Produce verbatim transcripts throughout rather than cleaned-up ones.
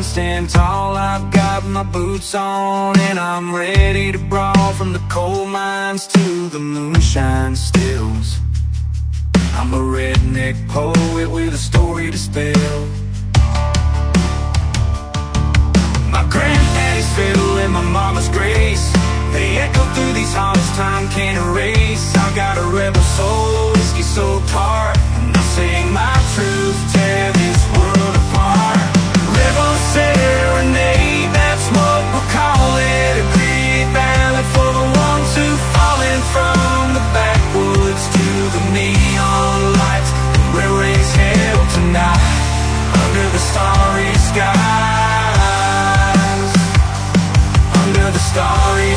stand tall, I've got my boots on, and I'm ready to brawl from the coal mines to the moonshine stills. I'm a redneck poet with a story to spell. My granddaddy's fiddle and my mama's grace, they echo through these halls time can't erase. I got a rebel soul, whiskey soaked heart, and I sing my truth, tear this world apart. Rebel serenade, that's what we'll call it. A great ballad for the ones who've fallen from the backwoods to the neon lights. We'll raise hell tonight under the starry skies, under the starry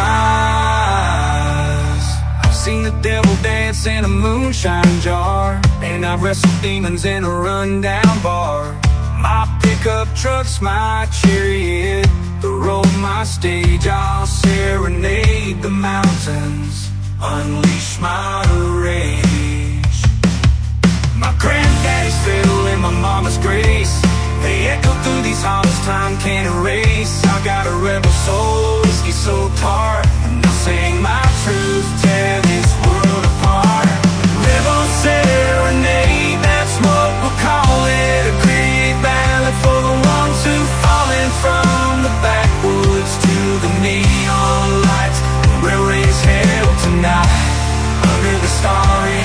skies. I've seen the devil dance in a moonshine jar, and I've wrestled demons in a rundown bar. My pickup truck's my chariot, the road my stage. I'll serenade the mountains, unleash my rage. My granddaddy's fiddle and my mama's grace, they echo through these halls time can't erase. I got a rebel soul, whiskey soaked heart, and I'll sing my truth, tear this world apart. Rebel serenade, that's what we'll call it. A great ballad for the ones who've fallen from the backwoods to the neon lights. We'll raise hell tonight under the starry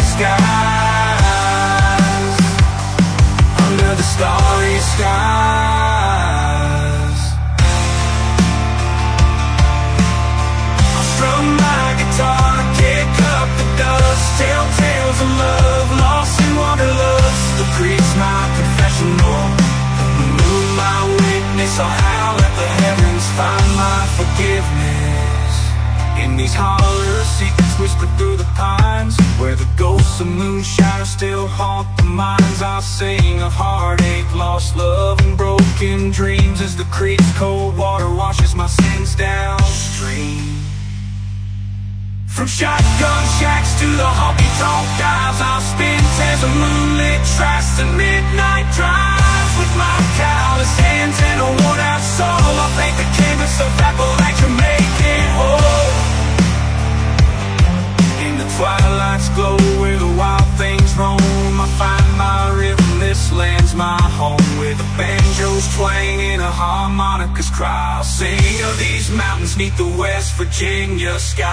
skies, under the starry skies. I'll strum my guitar, kick up the dust, tell tales of love lost in wanderlust. The creek's my confessional, the moon my witness. I'll howl at the heavens, find my forgiveness. In these hollers, secrets whispered through the pines, where the ghosts of moonshine still haunt the minds. I'll sing of heartache, lost love, and broken dreams as the creek's cold water washes my sins downstream. From shotgun shacks to the honky-tonk dives, I'll spin tales of moonlit tracks and midnight drives. With my callous hands and a worn-out soul, I'll paint the canvas of Appalachia, make it whole. In the twilight's glow, where the wild things roam, I find my rhythm, this land's my home. Where the banjos twang and a harmonica's cry, I'll sing of these mountains neath the West Virginia sky.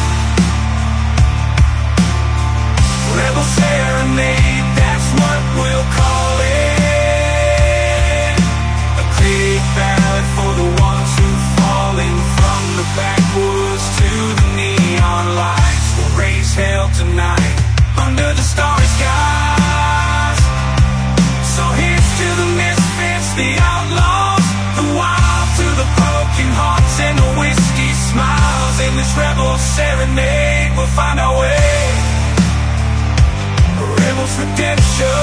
Rebel serenade, that's what we'll call it. A great ballad for the ones who've fallen from the backwoods to the neon lights. We'll raise hell tonight under the starry skies. So here's to the misfits, the outlaws, the wild, to the broken hearts and the whiskey smiles. In this rebel serenade, we'll find our way. Rebel's redemption.